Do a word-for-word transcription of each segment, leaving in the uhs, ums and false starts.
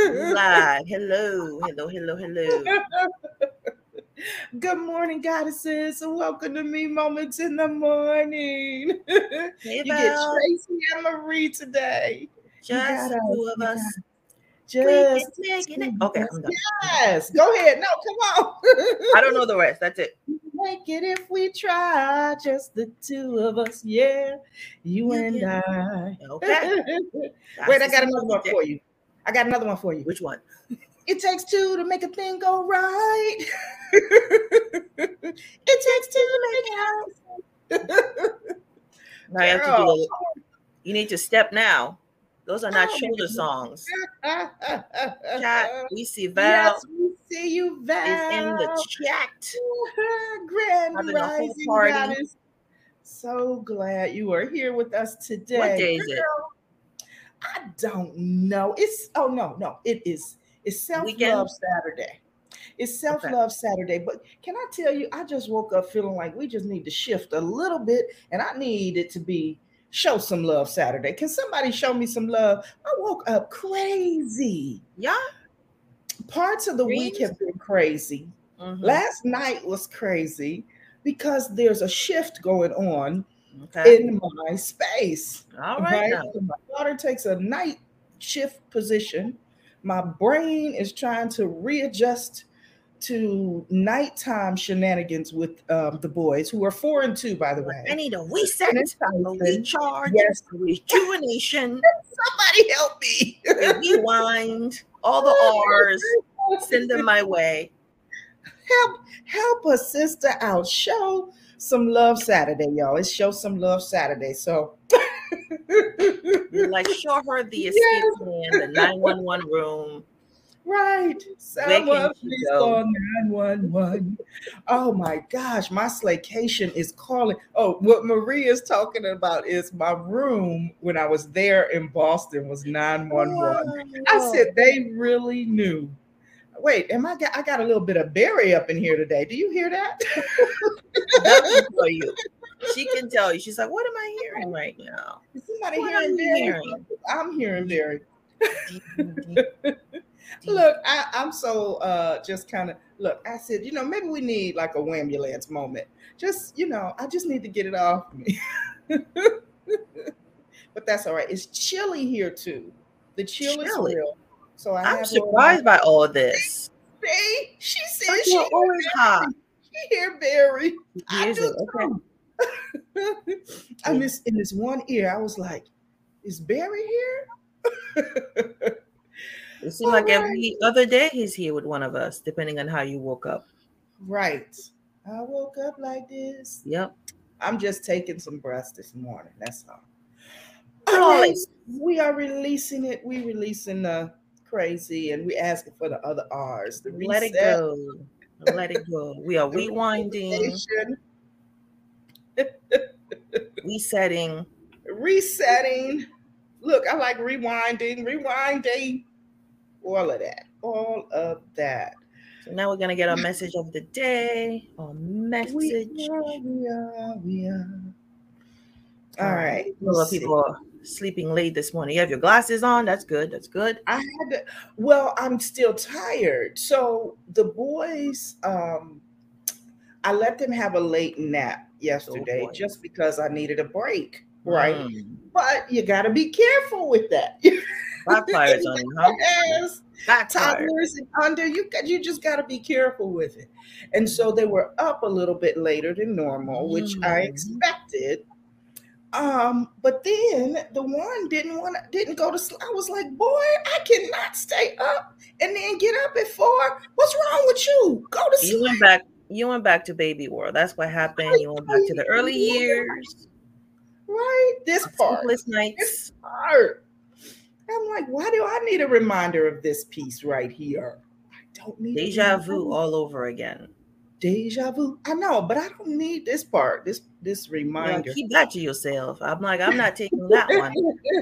Live. Hello, hello, hello, hello. Good morning, goddesses. Welcome to Me Moments in the Morning. Hey, You get Val. Tracy and Marie today. You Just got the us. two of You got us. We can just make two it. Okay, of us. I'm done. Yes. Go ahead. No, come I on. don't know the rest. That's it. Make it if we try. Just the two of us. Yeah. You You and can. I. Okay. That's Wait, I the got song another of the one day. for you. I got another one for you. Which one? It takes two to make a thing go right. It takes two to make it happen. Now you have to do Girl. the. You need to step now. Those are not Oh my shoulder songs. Chat. goodness. We see Val Yes, we see you, is in the Val. chat Grand having a whole Rising party. Goddess. So glad you are here with us What today. day is it? I don't know. It's oh no, no, it is it's self-love Weekend? Saturday. It's Okay. self-love Saturday. But can I tell you, I just woke up feeling like we just need to shift a little bit, and I need it to be show some love Saturday. Can somebody show me some love? I woke up crazy. Yeah? Parts of the week Dreams? have been crazy. Mm-hmm. Last night was crazy because there's a shift going on Okay. in my space. All right Right? now. So my daughter takes a night shift position. My brain is trying to readjust to nighttime shenanigans with um, the boys, who are four and two, by the Like, I way. need a And reset, it's a Tyson. recharge, Yes, a rejuvenation, somebody help me. a rewind, all the R's, send them my way. help help a sister out. Show some love Saturday, y'all. It's show some love Saturday. So Like, show her the escape yes, plan, the nine one one room. right. Where can Someone she please go? call nine one one. Oh my gosh, my slaycation is calling. Oh, what Marie is talking about is my room when I was there in Boston was nine one one. I said Oh, they really knew. Wait, am I got I got a little bit of Barry up in here today. Do you hear that? Val can tell you. She can tell you. She's like, what am I hearing right now? Is somebody What are hearing you Barry? hearing? I'm hearing Deep, Barry. deep, deep, deep. Look, I, I'm so uh just kind of look. I said, you know, maybe we need like a wambulance moment. Just, you know, I just need to get it off me. But that's all right. It's chilly here too. The chill is Chilly. real. So I I'm have on my surprised by all this. see. She But says she you're always hot. hear Barry. She hear Barry. She I hears it. Okay. do too. And this in this one ear, I was like, is Barry here? It seems All like right. every other day he's here with one of us, depending on how you woke up. Right. I woke up like this. Yep. I'm just taking some breaths this morning. That's all. All right. Flawless. We are releasing it. We releasing the crazy and we asking for the other R's. The Let it reset, go. Let it go. We are the rewinding, rejuvenation, resetting. resetting. Look, I like rewinding, rewinding, all of that. All of that. So now we're gonna get our message of the day. Our We message. are, we are, we are. All All right. right. A lot Let's of see. people are sleeping late this morning. You have your glasses on. That's good. That's good. I had to, well, I'm still tired. So the boys, um, I let them have a late nap Oh yesterday boy. just because I needed a break, right? Mm. But you got to be careful with that. Backfires on you, huh? Yes, Backfire. toddlers and under, you got you just got to be careful with it. And so they were up a little bit later than normal, which I Mm. expected. Um, but then the one didn't want to didn't go to sleep. I was like, boy, I cannot stay up and then get up at four. What's wrong with you? Go to You went sleep. back. You went back to baby world. That's what happened. You went back to the early years Right? This of part. sleepless This nights. part. I'm like, why do I need a reminder of this piece right here? I don't need a Deja vu reminder. all over again. Deja vu. I know, but I don't need this part. This this You're like, reminder. keep that to yourself. I'm like, I'm not taking that one,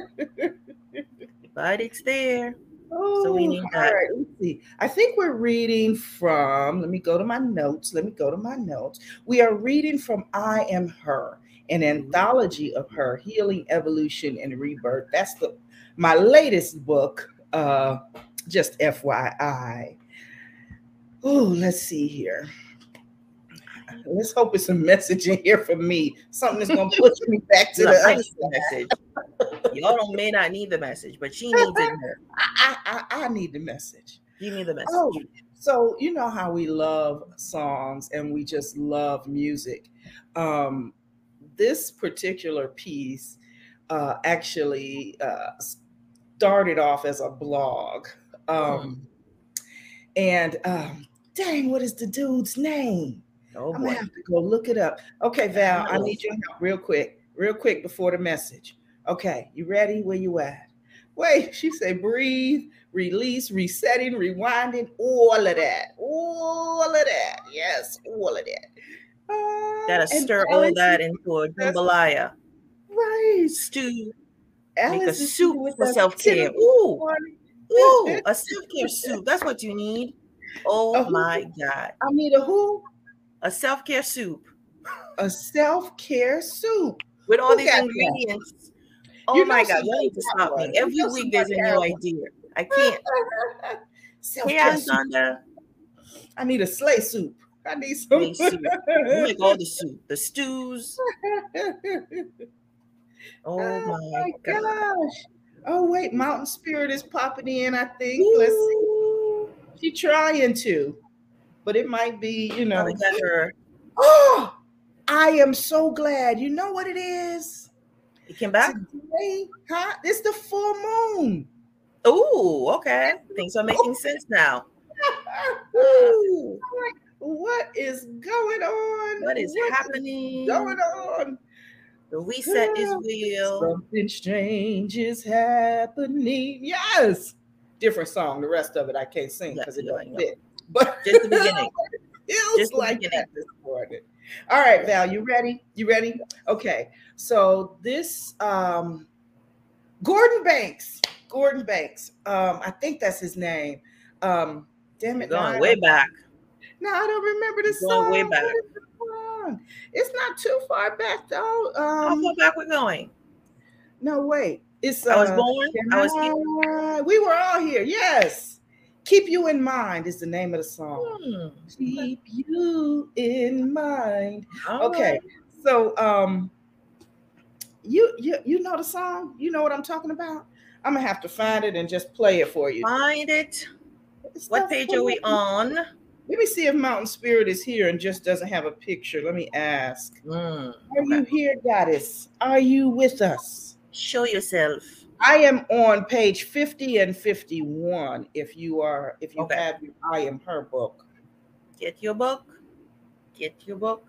but it's there. So we Oh, need all that. right. Let's see. I think we're reading from, let me go to my notes. Let me go to my notes. We are reading from I Am Her, an anthology of her healing, evolution, and rebirth. That's the my latest book. Uh, Just F Y I. Oh, let's see here. Let's hope it's a message in here for me. Something that's gonna push me back to Look, the I other need the message. Y'all don't may not need the message, but she needs it more. I, I, I need the message. Give me the message. Oh, so you know how we love songs and we just love music. Um, this particular piece uh, actually uh, started off as a blog. Um, and um, dang, what is the dude's name? Oh I'm boy. gonna have to go look it up. Okay, Val, I need your help real quick, real quick before the message. Okay, you ready? Where you at? Wait, she said breathe, release, resetting, rewinding, all of that. All of that. Yes, all of that. Uh, Gotta and stir all Alice that is into a with us. jambalaya. Right. Stew. Alice Make a is soup with for us self-care. till Ooh. morning. Ooh, a self-care soup. That's what you need. Oh A who? my God. I need a who? A self-care soup A self-care soup. with all Who these got that? ingredients. Oh You know my God, you somebody need to got stop me. one. You Every know week there's a somebody new has one. idea. I can't. Hey, Self-care soup. Alexander. I need a sleigh soup. I need some Make soup. You make all the soup, the stews. Oh Oh my my God. gosh. Oh wait, Mountain Spirit is popping in, I think. Let's see. Ooh. She trying to, but it might be, you Now know. we got her. Oh, I am so glad. You know what it is? You came back? Today, huh? It's the full moon. Ooh, okay. Things are making sense now. Ooh, What is going on? what is What happening? going on? The reset is real. Something strange is happening. Yes. Different song. The rest of it I can't sing Yeah, because it yeah, I don't know. fit. But Just the beginning. it feels Just the like beginning. that this morning. All right, Val, you ready? You ready? Okay. So this um Gordon Banks. Gordon Banks. Um, I think that's his name. Um, damn You're it. Now going I way don't, back. now I don't remember the You're going way song. back. What is the song? It's not too far back though. How Um, far back we're going? no, wait. It's I was uh born. can I was here. I- we were all here. Yes. Keep You in Mind is the name of the song. Hmm. Keep you in mind. All Okay. right. So um you you you know the song? You know what I'm talking about? I'm gonna have to find it and just play it for you. Find it. It's What the page are we full- on? Let me see if Mountain Spirit is here and just doesn't have a picture. Let me ask. Hmm. Are you Okay. here, Goddess? Are you with us? Show yourself. I am on page fifty and fifty-one. If you are, if you Okay. have your I Am Her book. Get your book. Get your book.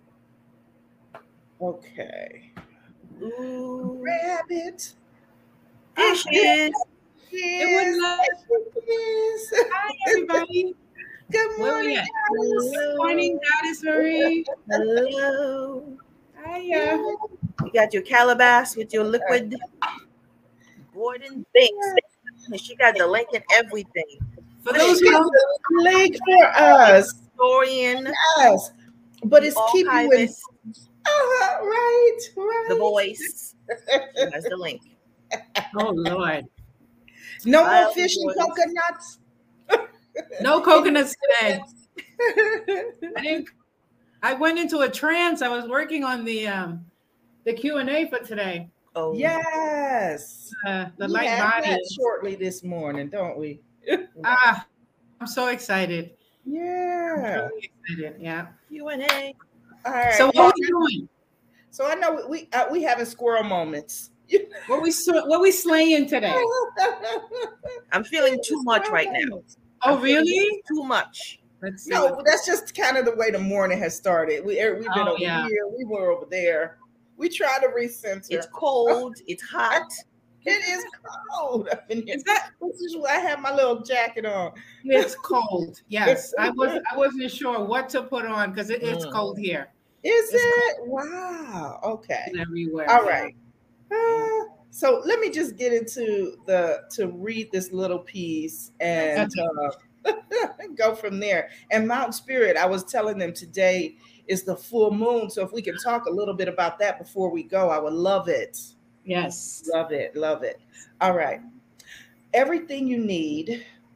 Okay. Ooh. Grab it. There she is. Yes, not- there she is. Hi, everybody. Good Where we morning, at? Goddess. Good morning, Goddess Marie. Hello. Hiya. You got your calabash with your liquid. Gordon Banks. She got the link and everything. For She those who got don't, the link for us. Historian. Yes, but the it's keep you in. archivist, Uh-huh, right, right. the voice. She has the link. oh Lord, No I'll more fish and voice. coconuts. no coconuts today. I didn't. I went into a trance. I was working on the um the Q and A for today. Oh, Yes. Uh, the We light have body. that shortly this morning, don't we? Ah, I'm so excited. Yeah. Really excited. Yeah. Q and A. All right. So what well, are we doing? so I know we uh, we having squirrel moments. What we sw- what we slaying today? I'm feeling too much right now. Oh I'm feeling really? Too much. Let's see. No, that's just kind of the way the morning has started. We er, we've been Oh, over yeah. here, we were over there. We try to recenter. It's cold. It's hot. It is cold up in here. Is that? This is why I have my little jacket on. It's cold. Yes, I was. I wasn't sure what to put on because it, it's Mm. cold here. Is It's it? Wow. Okay. It's everywhere. All right. Uh, so let me just get into the to read this little piece and uh, go from there. And Mountain Spirit, I was telling them today is the full moon. So if we can talk a little bit about that before we go, I would love it. Yes. Love it. Love it. All right. Everything you need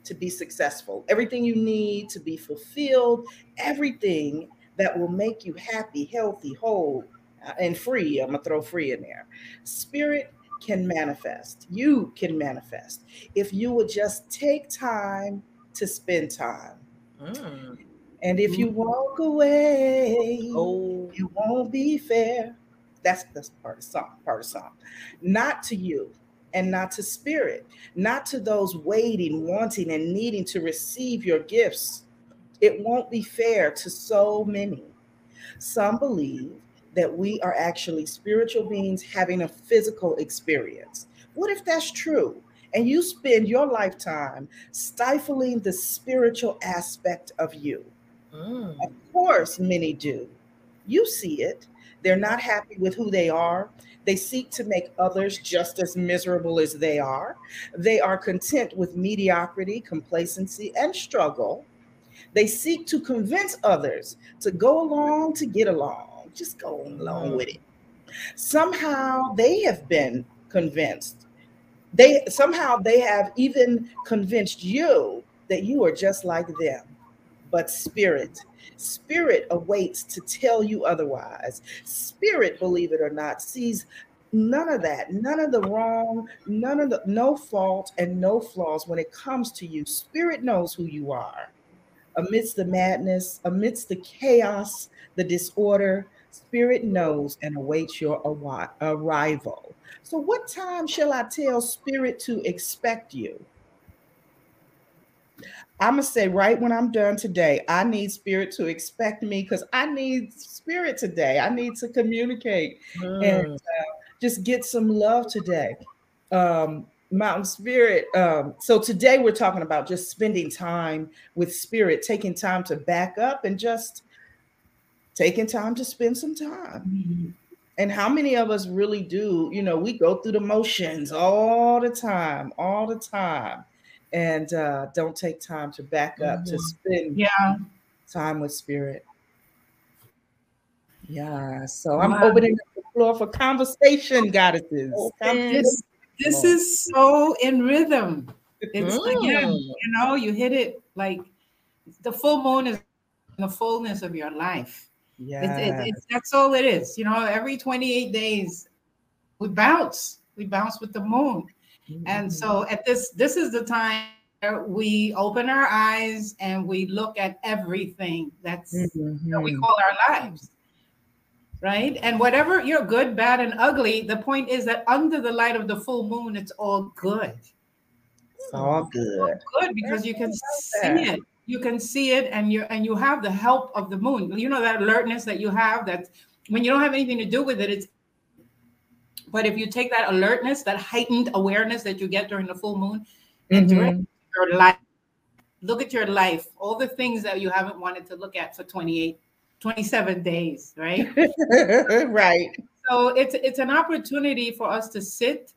to be successful, everything you need to be fulfilled, everything that will make you happy, healthy, whole, uh, and free. I'm going to throw free in there. Spirit can manifest. You can manifest if you would just take time to spend time. Mm. And if you walk away, Oh. it won't be fair. That's that's part of the song, part of the song. Not to you and not to spirit, not to those waiting, wanting, and needing to receive your gifts. It won't be fair to so many. Some believe that we are actually spiritual beings having a physical experience. What if that's true? And you spend your lifetime stifling the spiritual aspect of you. Mm. Of course, many do. You see it. They're not happy with who they are. They seek to make others just as miserable as they are. They are content with mediocrity, complacency, and struggle. They seek to convince others to go along to get along. Just go along with it. Somehow they have been convinced. They somehow they have even convinced you that you are just like them. But spirit, spirit awaits to tell you otherwise. Spirit, believe it or not, sees none of that, none of the wrong, none of the no fault and no flaws when it comes to you. Spirit knows who you are. Amidst the madness, amidst the chaos, the disorder, spirit knows and awaits your arri- arrival. So, what time shall I tell spirit to expect you? I'm going to say right when I'm done today, I need spirit to expect me because I need spirit today. I need to communicate Mm. and uh, just get some love today. Um, Mountain Spirit. Um, so today we're talking about just spending time with spirit, taking time to back up and just taking time to spend some time. Mm-hmm. And how many of us really do? You know, we go through the motions all the time, all the time, and uh, don't take time to back up to spend Yeah. time with spirit. Yeah. So I'm Wow. opening up the floor for conversation, goddesses. This, this is so in rhythm. It's Mm. again, you know, you hit it like the full moon is the fullness of your life. Yeah. It's, it, it's that's all it is. You know, every twenty-eight days we bounce, we bounce with the moon. Mm-hmm. And so at this, this is the time where we open our eyes and we look at everything that's Mm-hmm. that we call our lives. Right. And whatever you're good, bad, and ugly, the point is that under the light of the full moon, it's all good. It's all good. It's all good because you can see it. You can see it, and you and you have the help of the moon. You know that alertness that you have, that when you don't have anything to do with it, it's but if you take that alertness, that heightened awareness that you get during the full moon, and Mm-hmm. direct your life, look at your life, all the things that you haven't wanted to look at for twenty-eight, twenty-seven days, right? Right. So it's it's an opportunity for us to sit,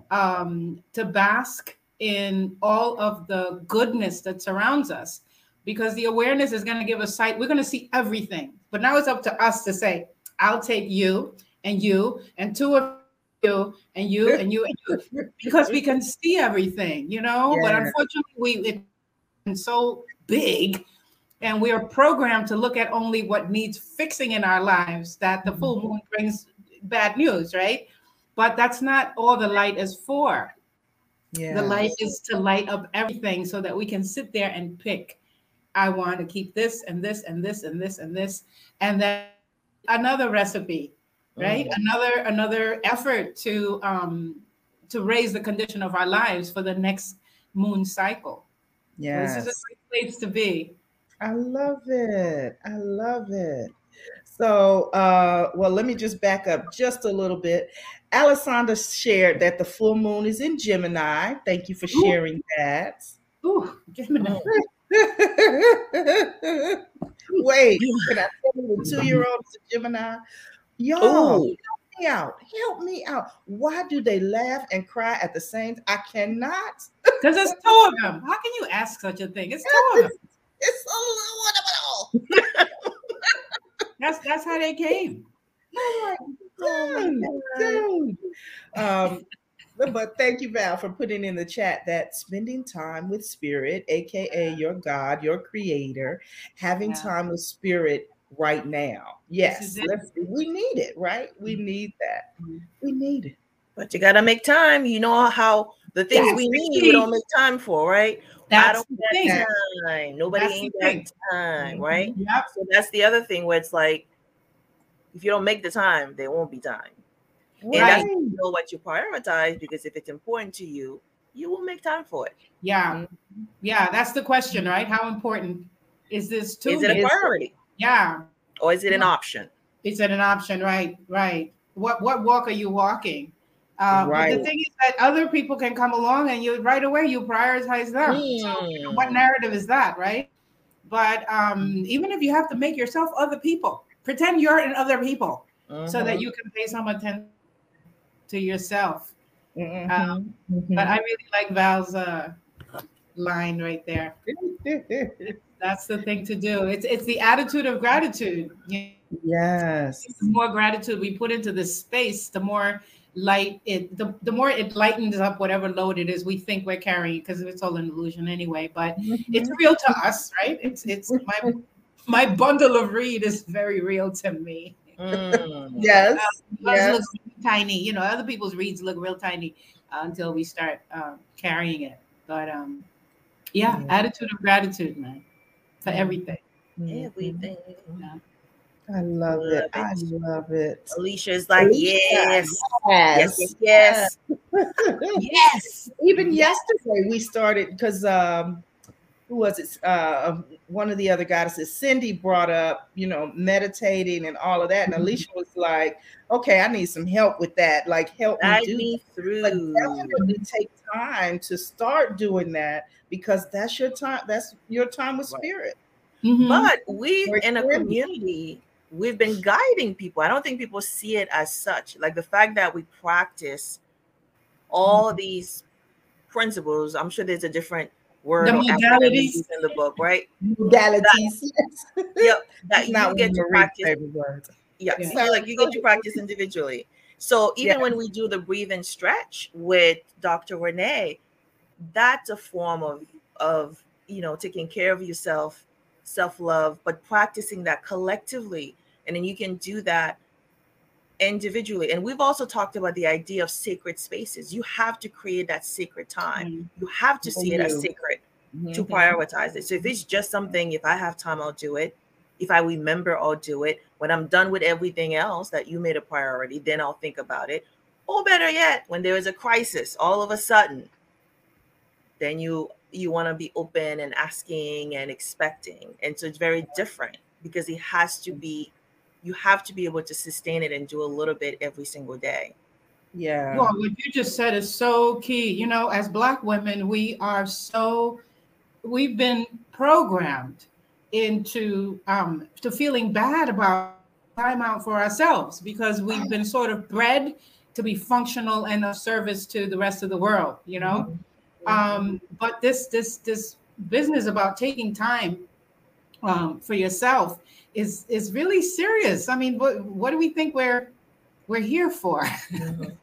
um, to bask in all of the goodness that surrounds us, because the awareness is going to give us sight. We're going to see everything, but now it's up to us to say, "I'll take you and you and two of you and you and you and you," because we can see everything, you know. Yeah. But unfortunately, we it's so big. And we are programmed to look at only what needs fixing in our lives, that the full moon brings bad news, right? But that's not all the light is for. Yeah. The light is to light up everything so that we can sit there and pick. I want to keep this and this and this and this and this. And then another recipe, right? Mm. Another another effort to um, to raise the condition of our lives for the next moon cycle. Yeah. So this is a great place to be. I love it. I love it. So, uh, well, let me just back up just a little bit. Alessandra shared that the full moon is in Gemini. Thank you for sharing Ooh. that. Ooh, Gemini. Wait, can I tell you the two-year-old is a Gemini? Y'all, help me out. Help me out. Why do they laugh and cry at the same time? I cannot. Because there's two of them. How can you ask such a thing? It's two of them. It's a little one of it all. That's that's how they came. Oh my God. Um, But thank you, Val, for putting in the chat that spending time with spirit, aka your God, your creator, having Yeah. time with spirit right now. This is Yes, it. let's we need it, right? We need that. We need it. But you gotta make time. You know how the things Yes, we need, see. we don't make time for, right? I That's don't the got thing. time. Nobody That's the ain't thing. got time, right? Yep. So that's the other thing where it's like, if you don't make the time, there won't be time. And that's Right. when you know what you prioritize, because if it's important to you, you will make time for it. Yeah. Yeah. That's the question, right? How important is this to Is it a me? priority Yeah. or is it an option? Is it an option? Right. Right. What What walk are you walking? Uh, But Right. the thing is that other people can come along and you right away you prioritize them. So, you know, what Hmm. narrative is that, right? But um, even if you have to make yourself other people, pretend you're in other people, so that Mhm. you can pay some attention to yourself. Mhm, Um, mhm. But I really like Val's uh, line right there. That's the thing to do. It's it's the attitude of gratitude. You know, Yes. the more gratitude we put into this space, the more light it the, the more it lightens up whatever load it is we think we're carrying, because it's all an illusion anyway. But it's Mhm. real to us, right? It's it's my my bundle of reed is very real to me. Mm. Yes. Yours Yes. looks tiny, you know. Other people's reeds look real tiny uh, until we start um, carrying it. But um, yeah, Yeah. attitude of gratitude, man, for everything. Mhm. Everything. Yeah. I love it. Love I it. love it. Alicia's like, Alicia, yes, yes, yes. yes, yes, yes. Even Yes. yesterday we started because um who was it? Uh one of the other goddesses, Cindy, brought up, you know, meditating and all of that. And Alicia was like, okay, I need some help with that. Like, help me Guide do me that. through. But definitely take time to start doing that, because that's your time, that's your time with Right. spirit. Mhm. But we Or in a can be. community, we've been guiding people. I don't think people see it as such. Like the fact that we practice all these principles. I'm sure there's a different word The or acronym they modalities. use in the book, right? Modalities. Yep. That It's not you one get of to Marie's practice. favorite words. Yeah, Yeah. so like you get to practice individually. So even Yeah. when we do the breathe and stretch with Doctor Renee, that's a form of of you know taking care of yourself, self-love, but practicing that collectively. And then you can do that individually. And we've also talked about the idea of sacred spaces. You have to create that sacred time. Mm. You have to see it as you. sacred to Mhm. prioritize it. So if it's just something, if I have time, I'll do it. If I remember, I'll do it. When I'm done with everything else that you made a priority, then I'll think about it. Or better yet, when there is a crisis, all of a sudden, then you you want to be open and asking and expecting. And so it's very different because it has to be, you have to be able to sustain it and do a little bit every single day. Yeah. Well, what you just said is so key. You know, as Black women, we are so, we've been programmed into um, to feeling bad about time out for ourselves, because we've been sort of bred to be functional and of service to the rest of the world. You know, um, but this this this business about taking time um, for yourself is is really serious. I mean, what what do we think we're we're here for? Mhm.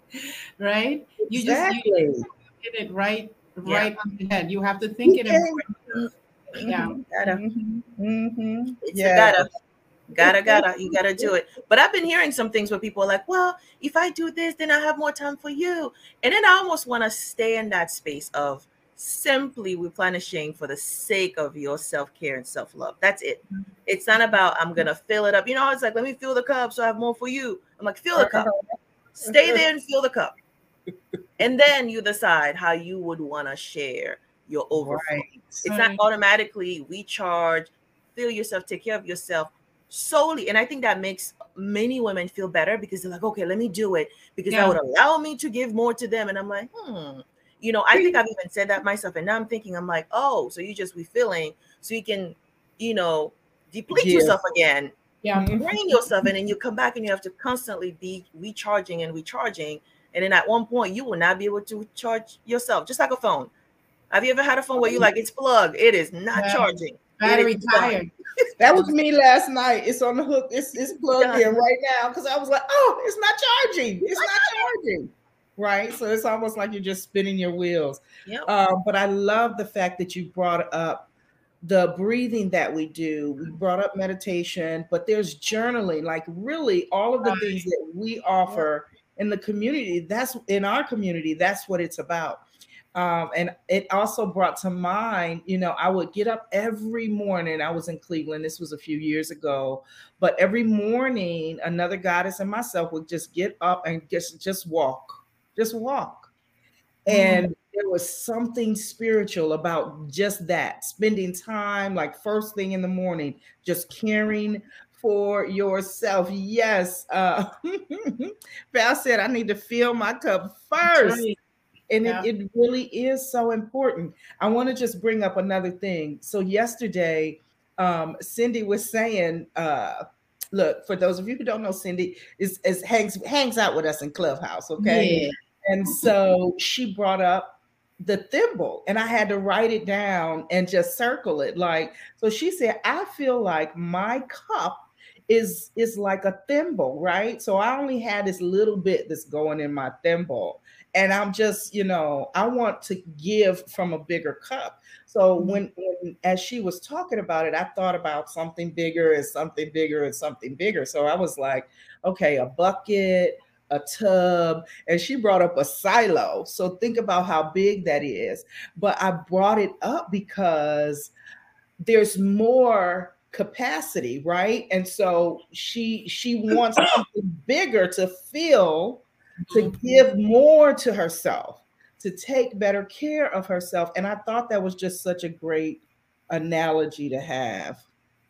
Right? You just Exactly. you hit it right Yeah. right on the head. You have to think it. And, yeah. Gotta. Mhm. Mhm. It's Yeah. a gotta. Gotta, gotta, you gotta do it. But I've been hearing some things where people are like, well, if I do this, then I have more time for you. And then I almost want to stay in that space of simply replenishing for the sake of your self-care and self-love. That's it. It's not about I'm gonna fill it up. You know, it's like, let me fill the cup so I have more for you. I'm like, fill the cup. Stay there and fill the cup. And then you decide how you would want to share your overflow. Right. It's not automatically recharge, fill yourself, take care of yourself solely. And I think that makes many women feel better because they're like, okay, let me do it because Yeah. that would allow me to give more to them. And I'm like, hmm, you know, I think I've even said that myself. And now I'm thinking, I'm like, oh, so you just refilling so you can, you know, deplete Give. yourself again, Yeah. drain yourself, and then you come back and you have to constantly be recharging and recharging. And then at one point, you will not be able to charge yourself, just like a phone. Have you ever had a phone where you like it's plugged? It is not Yeah. charging. Battery It is done. tired. That was me last night. It's on the hook. It's it's plugged Done. in right now because I was like, oh, it's not charging. It's not charging. right? So it's almost like you're just spinning your wheels. Yep. Uh, but I love the fact that you brought up the breathing that we do. We brought up meditation, but there's journaling, like really all of the Right. things that we Yep. offer in the community. That's in our community, that's what it's about. Um, and it also brought to mind, you know, I would get up every morning. I was in Cleveland, this was a few years ago, but every morning, another goddess and myself would just get up and just, just walk, just walk. Mm. And there was something spiritual about just that, spending time like first thing in the morning, just caring for yourself. Yes. Uh, Val said, I need to fill my cup That's first. right. And it, Yeah. it really is so important. I want to just bring up another thing. So yesterday, um, Cindy was saying, uh, look, for those of you who don't know, Cindy is, is hangs hangs out with us in Clubhouse, okay? Yeah. And so she brought up the thimble, and I had to write it down and just circle it. Like, so she said, I feel like my cup is is like a thimble, right? So I only had this little bit that's going in my thimble. And I'm just, you know, I want to give from a bigger cup. So Mhm. when, when as she was talking about it, I thought about something bigger and something bigger and something bigger. So I was like, okay, a bucket, a tub, and she brought up a silo. So think about how big that is. But I brought it up because there's more capacity, right? And so she she wants something bigger to fill, to Mhm. give more to herself, to take better care of herself. And I thought that was just such a great analogy to have.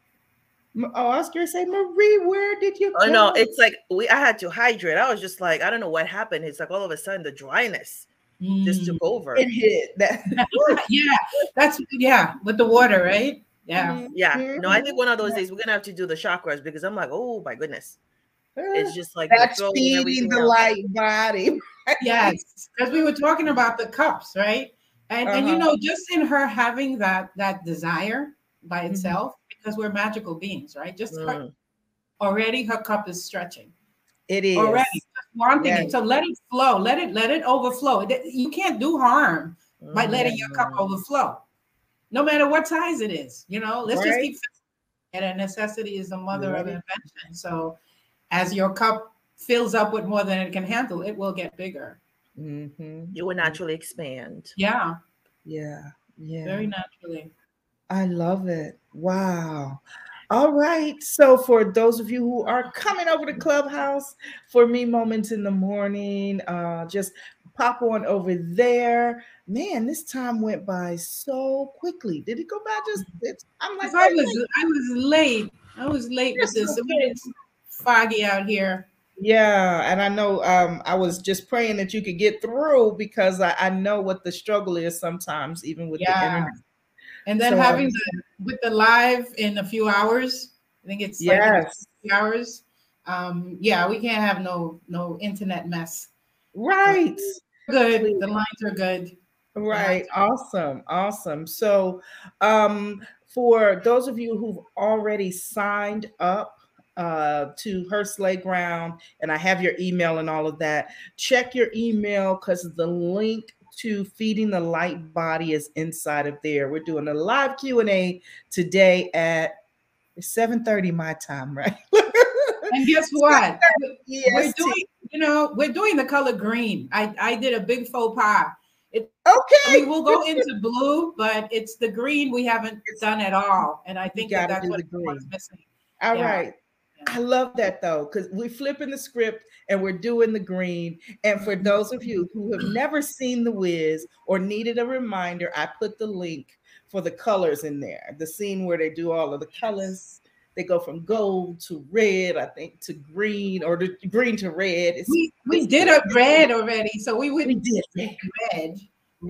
M- Oh, I was going to say, Marie, where did you Oh no, go? it's like we I had to hydrate. I was just like, I don't know what happened. It's like all of a sudden the dryness just Mm. took over. It hit that. Yeah, that's yeah, with the water, right? Yeah. Yeah. No, I think Mhm. one of those days we're gonna have to do the chakras because I'm like, oh my goodness. It's Uh, just like the That's throat and feeding everything the else. light body. Yes, because we were talking about the cups, right? And and you Uh-huh. know, just in her having that that desire by Mhm. itself, because we're magical beings, right? Just her Mm. already her cup is stretching. It Already is. just wanting Yes. it. So let it flow. Let it let it overflow. It- You can't do harm by letting your cup Mm. overflow, no matter what size it is. You know, let's just Right? keep and a necessity is the mother of Right. invention. So as your cup fills up with more than it can handle, it will get bigger. Mm-hmm. You will naturally expand. Yeah, Yeah. Yeah. very naturally. I love it. Wow. All right. So, for those of you who are coming over to Clubhouse for Me Moments in the Morning, uh, just pop on over there. Man, this time went by so quickly. Did it go by just? It's, I'm like, Because I wait, was wait, I was late. I was late with it's this. I mean, okay. it's foggy out here. Yeah, and I know um, I was just praying that you could get through because I, I know what the struggle is sometimes, even with the Yeah. internet. And then So I having was, the with the live in a few hours. I think it's like in a yes, few hours. Um, yeah, we can't have no no internet mess. Uh, right, good. please, The lines are good. The lines right, awesome, awesome. So, um, for those of you who've already signed up uh, to Her Slay Ground, and I have your email and all of that, check your email because the link to Feeding the Light Body is inside of there. We're doing a live Q and A today at seven thirty my time, right? And guess what? We're E S T. doing, you know, we're doing the color green. I, I did a big faux pas. It, I Okay. mean, we'll go into blue, but it's the green we haven't It's, done at all. And I you think that got to that's do what the everyone's green. missing. All Yeah. right. Yeah. I love that though, because we're flipping the script and we're doing the green. And for those of you who have never seen The Wiz or needed a reminder, I put the link for the colors in there. The scene where they do all of the Yes. colors. They go from gold to red, I think, to green, or the green to red. It's We we it's did good. a red already, so we We would did red. red.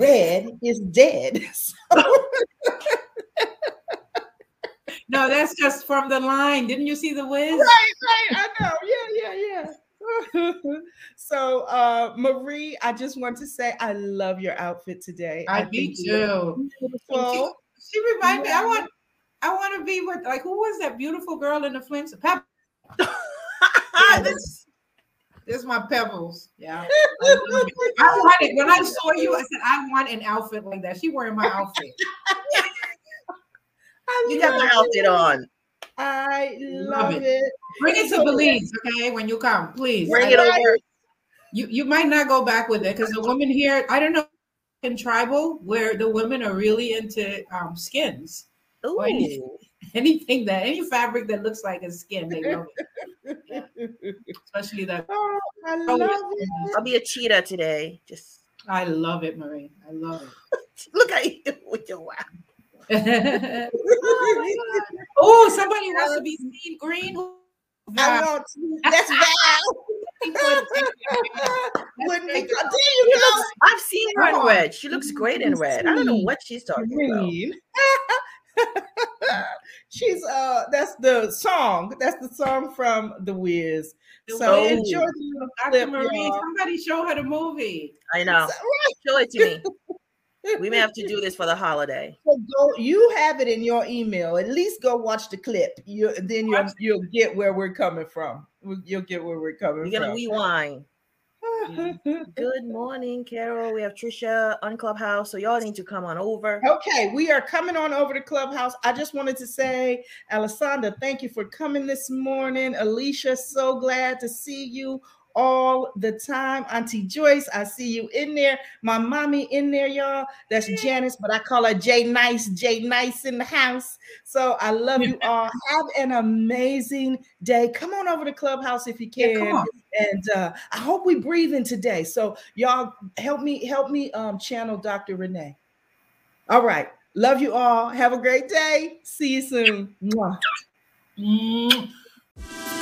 Red is dead. So, No, that's just from the line. Didn't you see the whiz? right, right. I know. Yeah, yeah, yeah. So, uh, Marie, I just want to say I love your outfit today. I I me think you too. look And she beautiful. she reminded me. I Yeah. want I want to be with like who was that beautiful girl in the flames? Pep. Yeah, This There's my pebbles. Yeah. I, I wanted, when I saw you, I said, I want an outfit like that. She wearing my outfit. You got my outfit on. I love, love it. it. Bring it to Belize, okay? When you come, please. Bring it over. You you might not go back with it because the women here, I don't know, in tribal where the women are really into um, skins. Ooh. Anything, anything that any fabric that looks like a skin, they love it. Yeah. Especially that. Oh, I love it. I'll be a cheetah today. Just I love it, Marie. I love it. Look at you with your wow. Oh, somebody wants to be seen green. I want to. That's Val. Wouldn't be, there you go. I've seen her in red. She looks great in red. I don't know what she's talking green. about. She's uh that's the song. That's the song from The Wiz. The so Wiz. Enjoy the little clip, Marie, y'all. Somebody show her the movie. I know. Show it to me. We may have to do this for the holiday. So go, you have it in your email. At least go watch the clip. You then you'll you'll get where we're coming from. You'll get where we're coming You're gonna from. rewind. Good morning, Carol. We have Trisha on Clubhouse, so y'all need to come on over. Okay, we are coming on over to Clubhouse. I just wanted to say, Alessandra, thank you for coming this morning. Alicia, so glad to see you all the time. Auntie Joyce, I see you in there. My mommy in there, y'all. That's Janice, but I call her J Nice. J Nice in the house. So I love you all. Have an amazing day. Come on over to Clubhouse if you can. Yeah, and uh, I hope we breathe in today. So y'all help me, help me um, channel Doctor Renee. All right. Love you all. Have a great day. See you soon. Mwah. Mm.